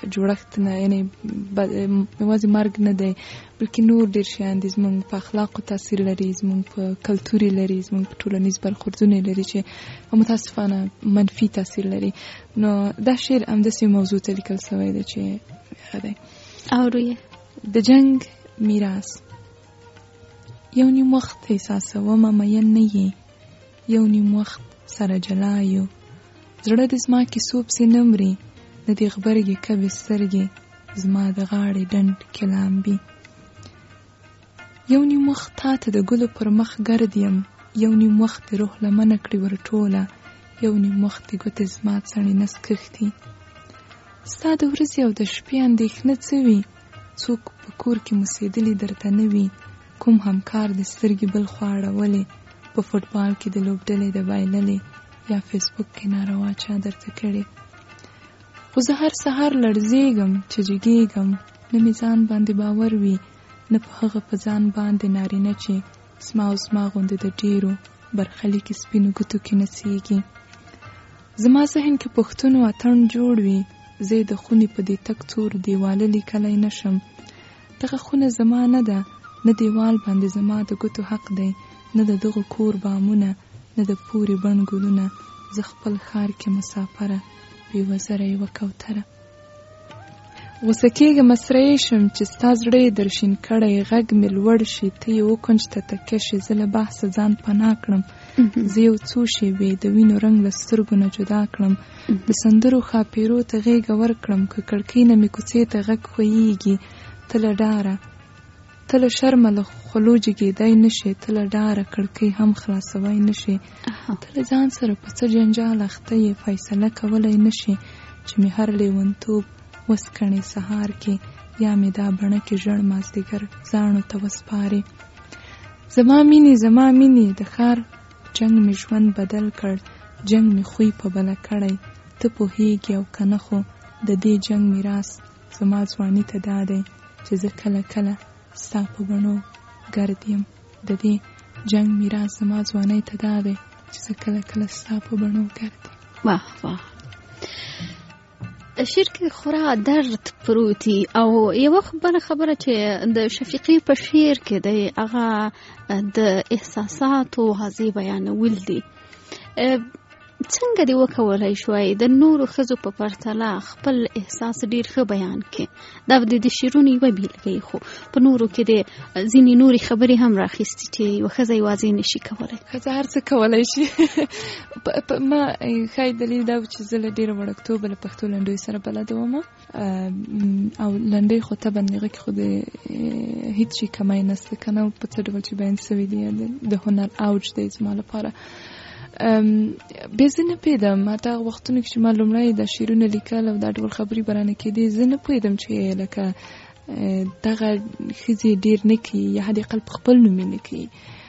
جوړښت نه، یعنی یوازې مرګ نه دی بلکې نور ډېر شیان دي زموږ په اخلاقو تاثیر لري، زموږ په کلتور لري، زموږ په ټولنیز برخوردونه لري چې متاسفانه منفي تاثیر لري. نو دا شعر همداسې موضوع ته لیکل شوی دی چې ښه دی. اورو یې د جنګ میراث. یو نیم وخت احساسومه مین نه یې، یو نیم وخت سره جلا یو، زړه د زما کیسو پسې نه مري، نه دې غبرګې کبې سترګې زما د غاړې ډنډ کې لامبي. یو نیم وخت تا ته د ګلو پر مخ ګرد یم، یو نیم وخت د روح لمنه کړي ورټوله، یو نیم وخت د ګوتې زما څڼې نس کښتي. ستا د ورځې او د شپې اندېښنه څه وي؟ څوک په کور کې موسېدلي درته نه وي، کوم همکار د سترګې بل خوا اړولې، په فوټبال کې د لوبډلې د بایللې، یا فیسبوک کې ناروا چا درته کړې. خو زه هر سهار لړزېږم چې جګېږم، نه مې ځان باندې باور وي، نه په هغه په ځان باندې نارینه چې زما او زما غوندې د ډېرو برخلیکې سپینو ګوتو کې نڅېږي. زما ذهن کې پوښتنو اتڼ جوړ وي، زه د خونې په دې تک تور دیواله لیکلی نشم. دغه خونه زما نه ده، نه دیوال باندې زما د ګوتو حق دی، نه د دغه کور بامونه، نه د پورې بڼ ګلونه. زه خپل ښار کې مسافره، بې وزره یوه کوتره. غوسه کېږم سره یې شم چې ستا زړه یې درشین کړی، غږ مې لوړ شي، ته یې وکونج ته تکیه شي، زه له بحثه ځان پناه کړم. زه یو څو شېبې د وینو رنګ له سترګو نه جدا کړم، د سندرو ښاپېرو ته غېږه ورکړم، که کړکۍ نه مې کوڅې ته غږ خویېږي. ته له ډاره، ته له شرمه له خولو جګېدی نه شې، ته له ډاره کړکۍ هم خلاصوی نه شې، ته له ځان سره په څه جنجال اخته یې، فیصله کولی نه شې چې مې هر لیونتوب وسکڼې سهار کې، یا مې دا بڼه کې ژړ مازدیګر زاڼو ته وسپارې. زما مینې زما مینې، د ښار جنګ مې ژوند بدل کړ، جنګ مې خوی په بله کړی. ته پوهېږې او که نه، خو د دې جنګ میراث زما ځواني ته دا دی چې زه کله کله ستا په بڼو ګرد یم. د دې جنګ میراث زما ځوانۍ ته دا دی چې زه کله کله ستا په بڼو ګرد یم. واه واه، شعر کې خورا درد پروتي. او یوه بله خبره چې د شفیقي په شعر کې دی، هغه د احساساتو واضح بیانول دي. څنګه دی وکولای شوای د نورو ښځو په پرتله خپل احساس ډیر ښه بیان کړي؟ دا د شعرونو یوه بیلګه، خو په نورو کې د ځینې نورې خبرې هم راخیستې چې یوه ښځه یوازې نشي کولی. ښځه هر څه کولی شي. ما ښایي دلیل دا و چې زه له ډېره وړکتوبه له پښتو لنډیو سره بلده وم، او لنډۍ خو طبعا هغه کې خو د هېڅ شي کمی نسته که نه، په څه ډول چې بیان شوي دي د هنر اوج دی زما لپاره. بیا زه نه پوهېدم، حتی هغه وختونو کې چې ما لومړی دا شعرونه لیکل او دا ډول خبرې برانه کېدې، زه نه پوهېدم چې لکه دغه ښځې ډېر نه کوي، یا حد اقل په خپل نوم یې نه کوي.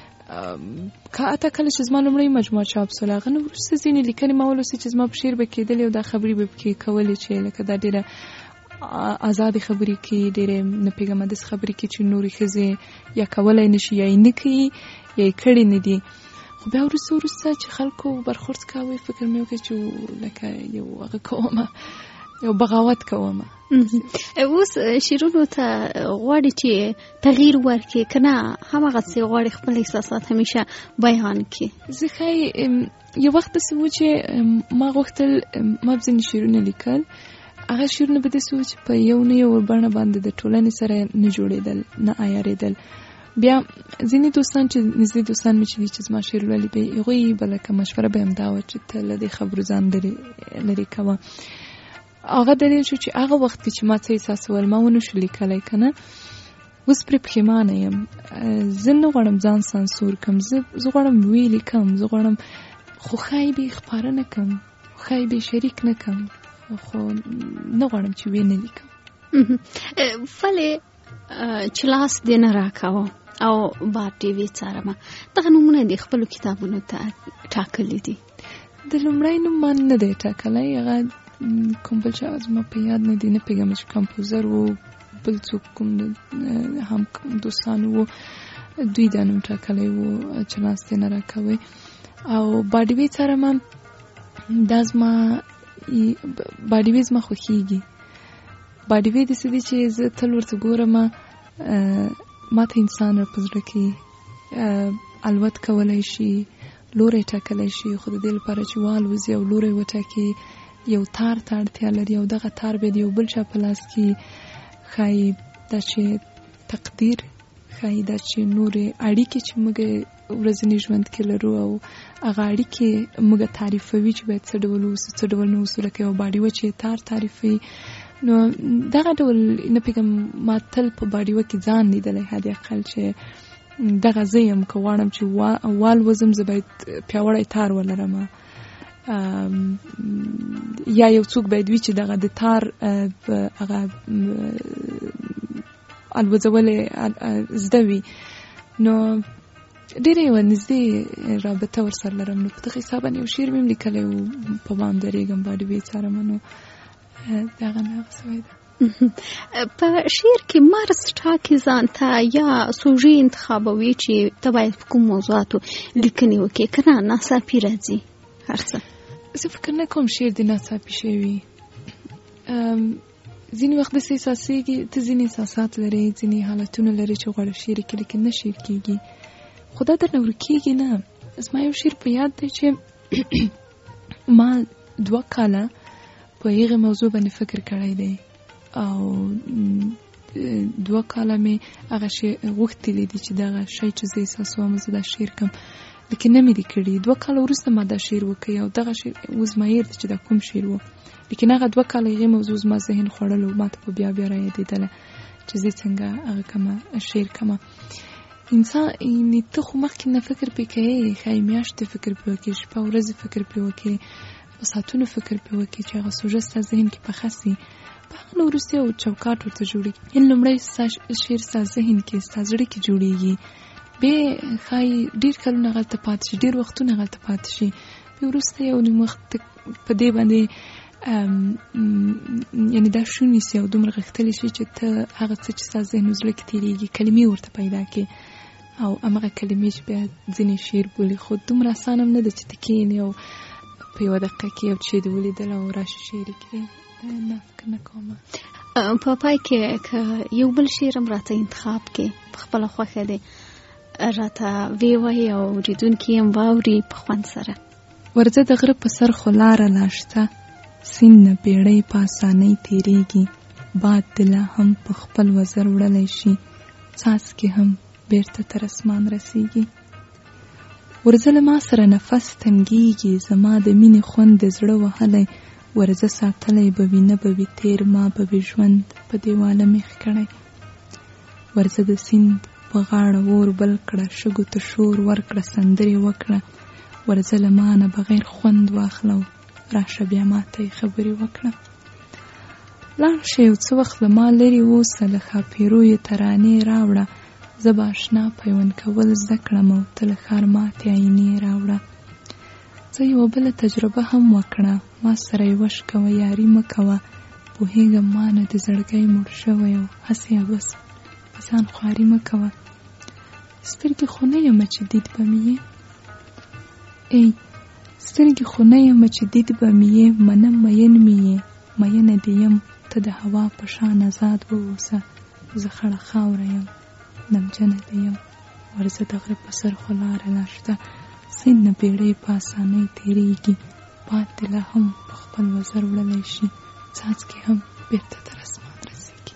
حتی کله چې زما لومړی مجموعه چاپ شوله، هغه نه وروسته ځینې لیکنې ما ولوستې چې زما په شعر به کېدلې او دا خبرې به پکې کولې چې لکه دا ډېره آزادې خبرې کوي، ډېرې نه پوهېږم داسې خبرې کوي چې نورې ښځې یا کولی نه شي، یا یې نه کوي، یا یې کړې نه دي. خو بیا وروسته وروسته چې خلکو برخورد کاوه، فکر مې وکړ چې لکه یو هغه کومه، یو بغاوت کومه. اوس شعرونو ته غواړي چې تغییر ورکړي که نه هماغسې غواړي خپل احساسات همیشه بیان کړي؟ زه ښایي یو وخت داسې و چې ما غوښتل ما به ځینې شعرونه لیکل، هغه شعرونه به داسې و چې په یو نه یو بڼه باندې د ټولنې سره نه جوړېدل، نه عیارېدل. بیا ځینې دوستان چې نږدې دوستان مې چې دي چې زما شعر لولي، به هغوی به لکه مشوره به یې همدا وه چې ته له دې خبرو ځان لرې کوه. هغه دلیل شو چې هغه وخت کې چې ما څه احساسول ما ونه شو لیکلی که نه، اوس پرې پښیمانه یم. زه نه غواړم ځان سانسور کړم، زه غواړم ویې لیکم، زه غواړم، خو ښایي به یې خپاره نه کړم، ښایي به یې شریک نه کړم، خو نه غواړم چې ویې نه لیکم. ولې چې لاس دې نه راکاوه او بار ټي وي څارمه، دغه نومونه دې خپلو کتابونو ته ټاکلي دي؟ د لومړی نوم ما نه دی ټاکلی، هغه کوم بل چا زما په یاد نه دی، نه پوهېږم چې کمپوزر و، بل څوک کوم هم دوستانو و، دوی دا نوم ټاکلی و چې لاس دې نه راکوئ. او باډیوي څارمه، دا زما باډیوي زما خوښېږي، باډي وی د سدي چې زه تل ورته ګورم ما ته انسان را پزړه کې الوت کولای شي لوري ټاکلی شي خو د دې لپاره چې والوزي او لوري وټاکي یو تار ته اړتیا لري او دغه تار به د یو بل چا په لاس کې ښایي دا چې تقدیر ښایي دا چې نورې اړیکې چې موږ ورځني ژوند کې لرو او هغه اړیکې موږ تعریفوي چې باید څه ډول اوسو څه ډول نه اوسو لکه یو باډیوه چې تار تعریفوي نو دغه ډول نه پوهېږم ما تل په باډیوه کې ځان لیدلی حد اقل چې دغه زه یم که غواړم چې والوزم زه باید پیاوړی تار ولرم یا یو څوک باید وي چې دغه د تار هغه الوزول زده وي نو ډېره یوه نږدې رابطه ورسره لرم نو په دغه حسابه یو شعر مې هم لیکلی و په بام درېږم باډي وی څارمه نو دغه نه هغه سوی ده په شعر کې مرز ټاکي ځان ته یا سوژې انتخابوي چې ته باید په کوم موضوعاتو لیکنې وکړې که نه ناڅاپي راځي هر څه زه فکر نه کوم شعر د ناڅاپي شوي ځینې وخت داسې احساسېږي ته ځینې احساسات لرې ځینې حالتونه لرې چې غواړې شعر کې لیکن نه شعر کېږي خو دا درنه ورکېږي نه زما یو شعر په یاد دی چې ما دوه کاله په هغې موضوع باندې فکر کړی دی او دوه کاله مې هغه شی غوښتلی دي چې دغه شی چې زه احساسوم زه دا شعر کړم لیکن نه مې دي کړي دوه کاله وروسته ما دا شعر وکړی او دغه شعر اوس ما هېر دی چې دا کوم شعر و لیکن هغه دوه کاله هغې موضوع زما ذهن خوړلو ما ته په بیا بیا رایادېدله چې زه څنګه هغه کومه شعر کومه انسان ته خو مخکې نه فکر پرې کوې ښایي میاشتې فکر پرې وکړې شپه ورځې فکر پرې وکړې په ساعتونو فکر پرې وکړې چې هغه سوژه ستا ذهن کې پخه سي په هغه نه وروسته یو چوکاټ ورته جوړېږي یعنې لومړی ستا شعر ستا ذهن کې ستا زړه کې جوړېږي بیا ښایي ډېر کلونه هغلته پاتې شي ډېر وختونه هغلته پاتې شي بیا وروسته یو نیم وخت په دې باندې یعنې دا شون نیسي او دومره غښتلی شي چې ته هغه څه چې ستا ذهن زړه کې تېرېږي کلمې ورته پیدا کړې او همغه کلمې چې بیا ځینې شعر بولي خو دومره اسان هم نه ده چې ته کښېنې او په یوه دقیقه کې یو شی دې ولیدل او راشي شعر یې کړې نه فکر نه کوم په پای کې که یو بل شعر هم راته انتخاب کې په خپله خوښه دی راته ویې وایي او اورېدونکي هم واوري په خوند سره ورځه د غره په سر خو لاره لا شته سیند نه بیړۍ په اسانۍ تېرېږي باد د لا هم په خپل وزر وړلی شي څاڅکې هم بیرته تر اسمان رسیږي ورځه له ما سره نفس تنګېږي زما د مینې خوند د زړه وهلی ورځه ساتلی به وي نه به وي تېر ما به وي ژوند په دیواله میخ کړی ورځه د سیند په غاړه اور بل کړه شګو ته شور ورکړه سندرې وکړه ورځه له ما نه بغیر خوند واخله راشه بیا ما ته یې خبرې وکړه لاړ شه یو څه وخت له ما لرې اوسه له ښاپېرو یې ترانې راوړه زه به اشنا پیوند کول زده کړم او ته له ښار ماتې آینې راوړه زه یوه بله تجربه هم وکړه ما سره یې وش کوه یاري مه کوه پوهېږم ما نه د زړګی مړ شوی او هسې عبس په ځان خواري مه کوه سترګې خو نه یمه چې دید به مې یې ای سترګې خو نه یمه چې دید به مې یې منه مین مې یې مینه دې یم ته د هوا په شان ازاد واوسه زه خړه خاوره یم نمجنه دې یم ورځه د غره په سر خو لاره لا شته سیند نه بیړۍ په اسانۍ تېرېږي باد دې لا هم په خپل وزر وړلی شي څاڅکې هم بیرته تر اسمان رسېږي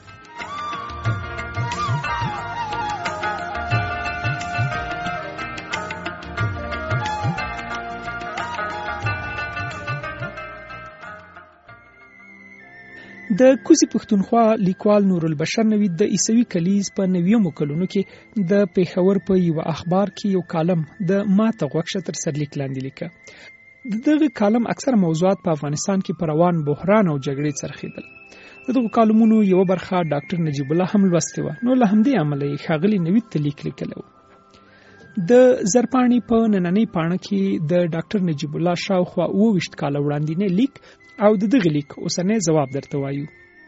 د کوزي پښتونخوا لیکوال نور البشر نوید د عیسوي کلیز په نویمو کلونو کې د پیښور په یو اخبار کې یو کالم د ماته غوښه تر سرلیک لاندې لیکه دغه کالم اکثر موضوعات په افغانستان کې پر روان بحران او جګړې څرخیدل دغه کالمونو یو برخه ډاکټر نجیب الله هم لوستې و نو له همدې امله یې ښاغلي نوید ته لیک لیکلی و د زرپاڼې په نننۍ پاڼه کې د ډاکټر نجیب الله شاوخوا اوه ویشت کاله وړاندینی لیک او د دغه لیک اوسنی ځواب درته وایو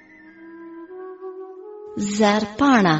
زرپاڼه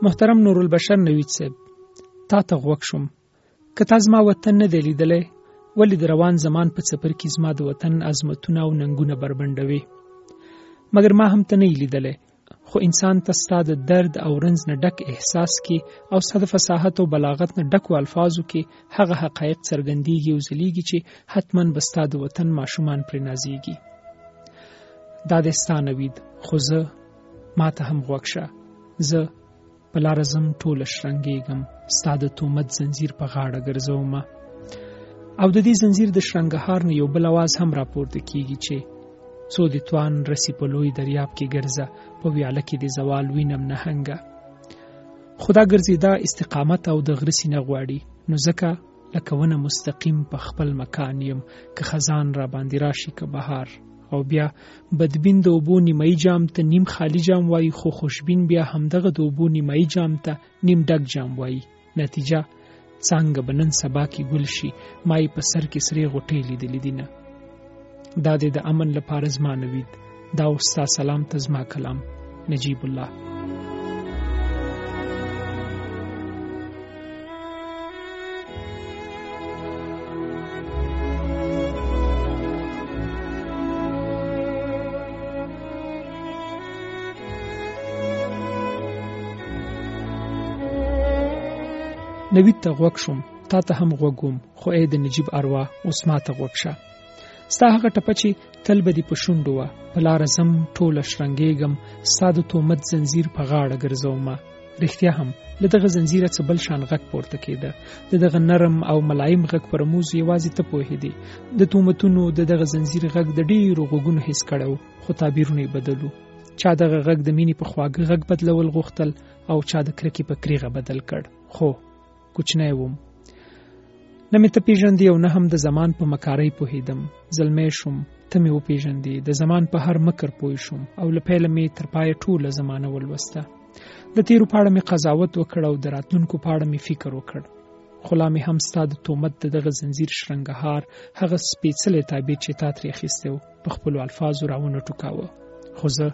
محترم نورالبشر نوید صاحب، تا ته غوږ شوم. که تا زما وطن نه دی لیدلی، ولې د روان زمان په څپر کې زما د وطن عظمتونه او ننګونه بربنډوي؟ مګر ما هم ته نه یې لیدلی، خو انسان ته ستا د درد او رنځ نه ډک احساس کې او ستا د فصاحت او بلاغت نه ډکو الفاظو کې هغه حقایق څرګندېږي او ځلیږي چې حتما به ستا د وطن ماشومان پرې نازېږي. دا دی ستا نوید، خو زه ما ته هم غوږ شه. زه په لاره ځم ټوله شرنګېږم، ستا د تومت زنځیر په غاړه ګرځومه. او د دې زنځیر د شرنګهار نه یو بل اواز هم راپورته کېږي چې څو د توان رسی په لوی دریاب کې ګرځه، په ویاله کې د زوال وینم نهنګه. خدا ګرځېدا استقامت او د غره سینه غواړي، نو ځکه لکه ونه مستقیم په خپل مکان یم، که خزان را باندې راشي که بهار. او بیا بدبین د اوبو نیمایي جام ته نیم خالی جام وایي، خو خوشبین بیا همدغه د اوبو نیمایي جام ته نیم ډک جام وایي. نتیجه څنګه به نن سبا کې ګل شي، ما یې په سر کې سرې غوټۍ لیدلې دینه. دا دی د امن لپاره زما نوید، دا اوس ستا سلام ته زما کلام. نجیب الله. نوید ته غوږ شوم، تا ته هم غوږوم، خو ای د نجیب اروا اوس ما ته غوږ شه. ستا هغه ټپه چې تل به دې په شونډو وه، په لاره ځم ټوله شرنګېږم، ستا د تومت زنځیر په غاړه ګرځومه. رښتیا هم له دغه زنځیره څه بل شان غږ پورته کېده، د دغه نرم او ملایم غږ پر رموز یوازې ته پوهېدې. د تومتونو د دغه زنځیر غږ د ډېرو غوږونو حس کړی و، خو تعبیرونه یې بدل و. چا دغه غږ د مینې په خواږه غږ بدلول غوښتل، او چا د کرکې په کریغه بدل کړ. خو کوچنی وم، نه مې ته پیژندې او نه هم د زمان په مکارۍ پوهېدم. زلمی شوم، ته مې وپیژندې، د زمان په هر مکر پوه شوم، او له پیله مې تر پایه ټوله زمانه ولوسته. د تیرو په اړه مې قضاوت وکړ او د راتلونکو په اړه مې فکر وکړ. خو لا مې هم ستا د تومت د دغه زنځیر شرنګهار، هغه سپېڅلی تعبیر چې تا ترې اخیستی و، په خپلو الفاظو راونه ټوکاوه. خو زه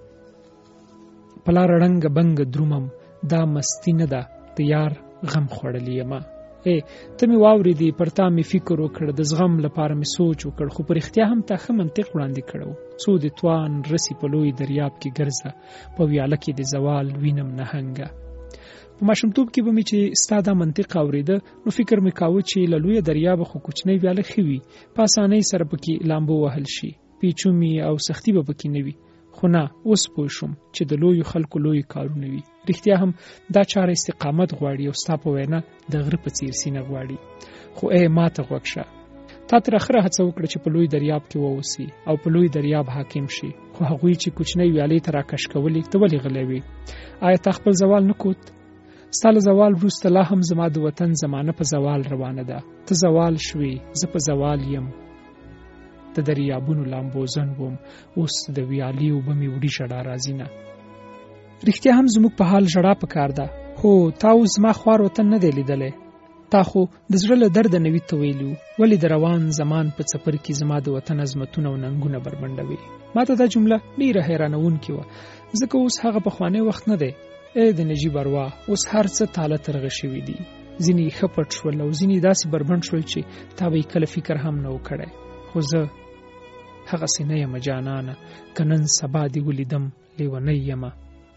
په لاره ړنګه بنګه درومم، دا مستی نه ده، د یار غم خوړلی یمه. ای ته مې واورېدې، پر تا مې فکر وکړ، د زغم لپاره مې سوچ وکړ، خو په رښتیا هم تا ښه منطق وړاندې کړو. څو د توان رسی په لوی دریاب کې ګرځه، په ویاله کې د زوال وینم نهنګه. په ماشومتوب کې به مې چې ستا دا منطق اورېده، نو فکر مې کاوه چې له لویه دریابه خو کوچنۍ ویاله ښه وي، په اسانۍ سره پکې لامبو وهل شي، پیچومي او سختي به پکې نه وي. خو نه، اوس پوه شوم چې د لویو خلکو لوی کارونه وي. رښتیا هم دا چاره استقامت غواړي، او ستا په وینا د غره په څیر سینه غواړي. خو ای ما ته غوږ شه، تا تر اخره هڅه وکړه چې په لوی دریاب کې واوسي او په لوی دریاب حاکم شي، خو هغوی چې کوچنۍ ویالې ته راکش کولې، ته ولې غلی وې؟ آیا تا خپل زوال نه کوت؟ ستا له زوال وروسته لا هم زما د وطن زمانه په زوال روانه ده. ته زوال شوې، زه په زوال یم. د دریابونو لامبوزن وم، اوس د ویالې اوبه مې وړي ژړا راځي نه. رښتیا هم زموږ په حال ژړا پکار ده. هو تا اوس زما خوار وطن نه دی لیدلی، تا خو د زړه له درده نوید ته ویلي، ولې د روان زمان په څپر کې زما د وطن عظمتونه او ننګونه بربنډوي. ما ته دا جمله ډېره حیرانوونکې وه، ځکه اوس هغه پخوانی وخت نه دی. ای د نجیب اروا، اوس هر څه تاله ترغه شوي دي، ځینې ښه پټ شول او ځینې داسې بربنډ شول چې تا به یې کله فکر هم نه و کړی. خو زه هغسې نه یم جانانه، که نن سبا دې ولیدم لیونی یمه.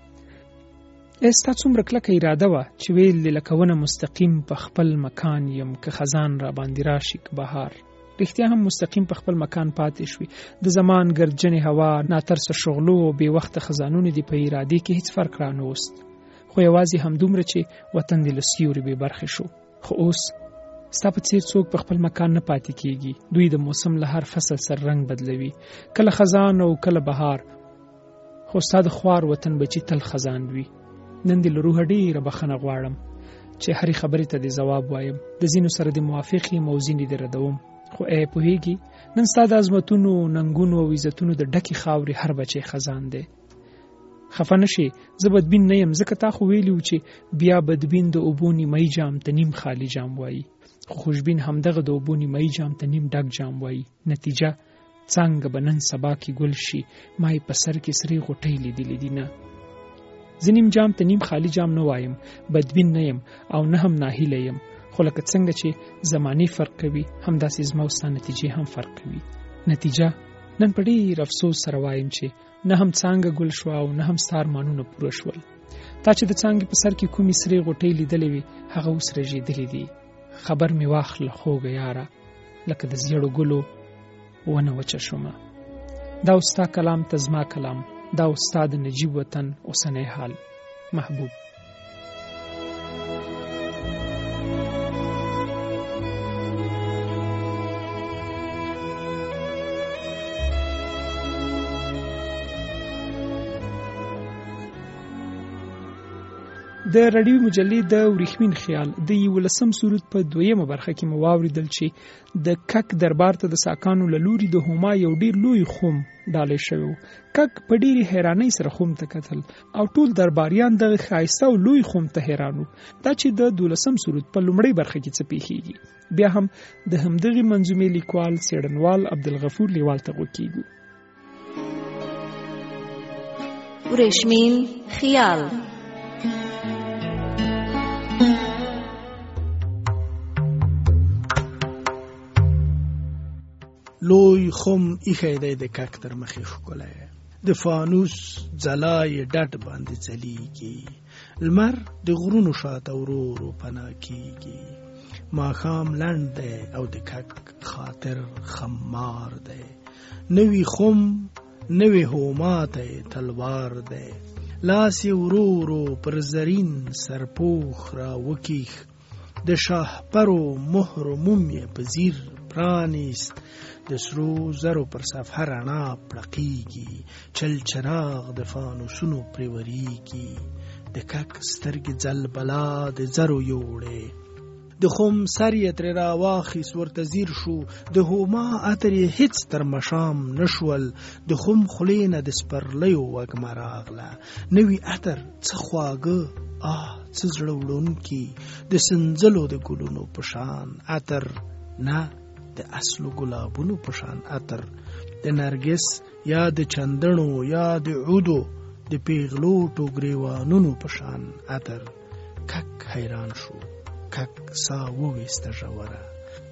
ای ستا څومره کلکه اراده وه چې ویل دې لکه ونه مستقیم په خپل مکان یم، که خزان را باندې راشي که بهار. رښتیا هم مستقیم په خپل مکان پاتې شوي. د زمان ګردجنې هوا، ناترسه شغلو او بې وخته خزانونو دې په ارادې کې هیڅ فرق را نه وست، خو یوازې همدومره چې وطن دې له سیوري بې برخې شو. خو اوس ستا په څیر څوک په خپل مکان نه پاتې کیږي. دوی د موسم له هر فصل سره رنګ بدلوي، کله خزان او کله بهار. خو ستا د خوار وطن بچي تل خزان وي. نن دې له روحه ډېره بخښنه غواړم چې هرې خبرې ته دې ځواب وایم، د ځینو سره دې موافق یم او ځینې دې ردوم. خو ای پوهېږي، نن ستا د عظمتونو، ننګونو او عزتونو د ډکې خاورې هر بچی خزان دی. خفه نشي، زه بدبین نه یم، ځکه تا خو ویلي و چې بیا بدبین د اوبو نیمایي جام ته نیم خالی جام وایي، خو خوشبین همدغه د اوبو نیمایي جام ته نیم ډک جام وایي. نتیجه څنګه به نن سبا کې ګل شي، ما یې په سر کې سرې غوټۍ لیدلې دي نه. زه نیم جام ته نیم خالی جام نه وایم، بدبین نه یم او نه هم ناهیله یم، خو لکه څنګه چې زمانې فرق کوي همداسې زما او ستا نتیجې هم فرق کوي. نتیجه نن په ډېر افسوس سره وایم چې نه هم څانګه ګل شوه او نه هم ستا ارمانونه پوره شول. تا چې د څانګې په سر کې کومې سرې غوټۍ لیدلې وي هغه اوس رژېدلې دي. خبر مې واخله خوږه یاره، لکه د زیړو ګلو ونه وچه شومه. دا ستا کلام ته زما کلام، دا ستا د نجیب وطن اوسنی حال. محبوب. د رادیوي مجلې د وریښمین خیال د یولسم سورت په دویمه برخه کې مو واوریدل چې د کک دربار ته د ساکانو له لوري د هوما یو ډیر لوی خوم ډالې شوی و. کک په ډیرې حیرانۍ سره خوم ته کتل او ټول درباریان دغه ښایسته او لوی خوم ته حیران وو. دا چې د دولسم سورت په لومړۍ برخه کې څه پیښیږي بیا هم د همدغې منظومې لیکوال څېړنوال عبدالغفور لیوال ته غوږ کیږو. وریښمین خیال. لوی خم ایخی دی د کک تر مخې ښکلی، د فانوس ځلای ډډ باندې ځلیږي، لمر د غرونو شاته ورو ورو پناه کیږي، ماښام لنډ دی او د کک خاطر خمار دی، نوی خم نوی هوما ته تلوار دی، لاس یې ورو ورو پر زرین سرپوښ را وکیښ، د شاهپرو مهر و موم یې په ځیر پرانیست، د سرو زرو پر صفحه رڼا پړقیږي، چل چراغ د فانوسونو پرې وریږي، د کک سترګې ځل بلا د زرو یوړې، د خم سر یې ترې راواخیست ورته ځیر شو، د هوما عطر یې هېڅ تر مشام نشول، د خم خولې نه د سپرلیو وږمه راغله، نوي عطر څه خواږه آه څه زړه وړونکي، د سنځلو د ګلونو په شان عطر، نه د اصلو ګلابونو په شان عطر، د نرګس یا د چندڼو یا د عودو د پیغلوټو ګریوانونو په شان عطر. کک حیران شو، کک سا وویسته ژوره،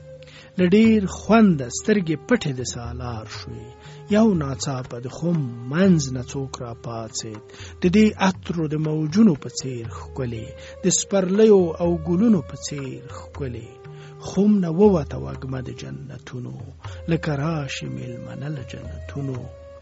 له ډېر خونده سترګې پټې د سالار شوې، یو ناڅاپه د خم منځ نه څوک را پاڅېد، د دې عطرو د موجونو په څېر ښکلې، د سپرلیو او ګلونو په څېر ښکلې، خم نه ووته وږمه د جنتونو، لکه راشي میلمنه له جنتونو،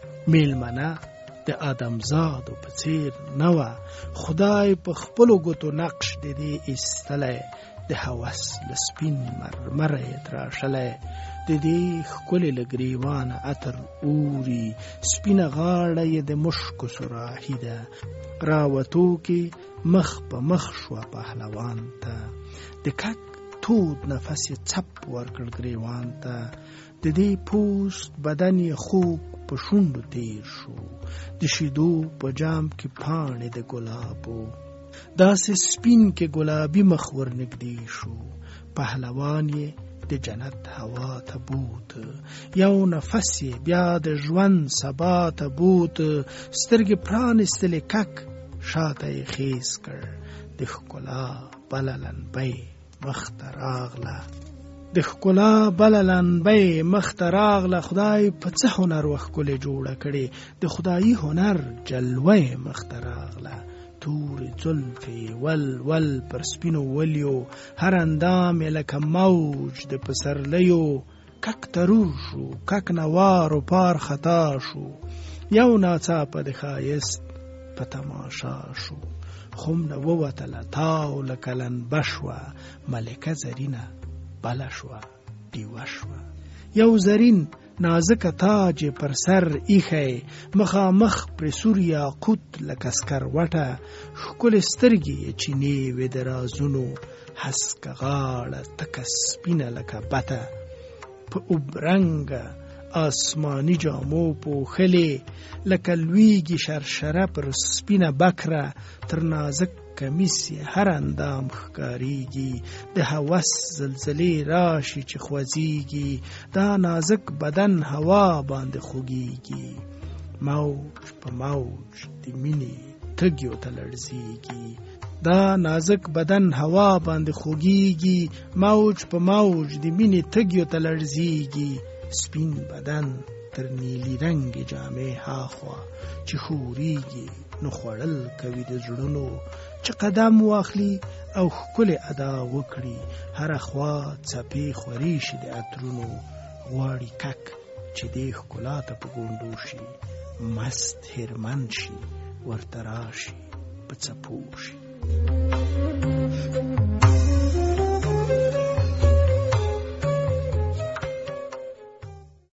میلمنه د آدمزادو په څېر نه وه، خدای په خپلو ګوتو نقش د دې ایستلی، د هوس له سپین مرمره یې تراشلی، د دې ښکلې له ګریوانه عطر اوري، سپینه غاړه یې د مشکو سراحي ده، راوتو کې مخ په مخ شوه پهلوان ته، د کک تود نفس یې څپ ورکړ ګریوان ته، د دې پوست بدن یې خوب په شونډو تیر شو، د شیدو په جام کې پاڼې د ګلابو، داسې سپین کې ګلابي مخ ورنږدې شو، پهلوان یې د جنت هوا ته بوت، یو نفس یې بیا د ژوند سبا ته بوت، سترګې پرانستلې کک شاته یې خیز کړ، د ښکلا بله لنبۍ مخته راغله، د ښکلا بله لنبۍ مخته راغله، خدای په څه هنر وښکلې جوړه کړې، د خدایي هنر جلوه یې مخته راغله، تورې زلفې ول ول پر سپینو ولیو، هر اندام یې لکه موج د پسرلیو، کک ترور شو، کک نوار و پار خطا شو، یو ناڅاپه د ښایست په تماشا شو، خم نه ووتله تاو لکه لنبه شوه، ملکه زرینه بله شوه ډیوه شوه، یو زرین نازکه تاج پر سر ایښی، مخامخ پرې سور یاقوت لکه سکروټه، ښکلې سترګې یې چینې وې د رازونو، هسکه غاړه تکه سپینه لکه بته، په اوبرنګه آسمانی جامو پوښلې، لکه لویږي شرشره پر سپینه بکره، تر نازک کمیس یې هر اندام ښکاریږي، د هوس زلزلې راشي چې خوځیږي، دا نازک بدن هوا باندې خوږیږي، موج په موج د مینې تګیو ته لړزیږي. دا نازک بدن هوا باندې خوږیږي، موج په موج د مینې تګیو ته لړزیږي. سپین بدن تر نیلی رنگ جامې هاخوا چې خوريږي، نو خوړل کوي د زړونو چې قدم واخلي او ښکلې ادا وکړي. هر خوا څپې خوري شي د عطرونو، غواړي کک چې دې ښکلا ته په ګونډو شي. مست هرمن شي ورته راشي په څپو شي.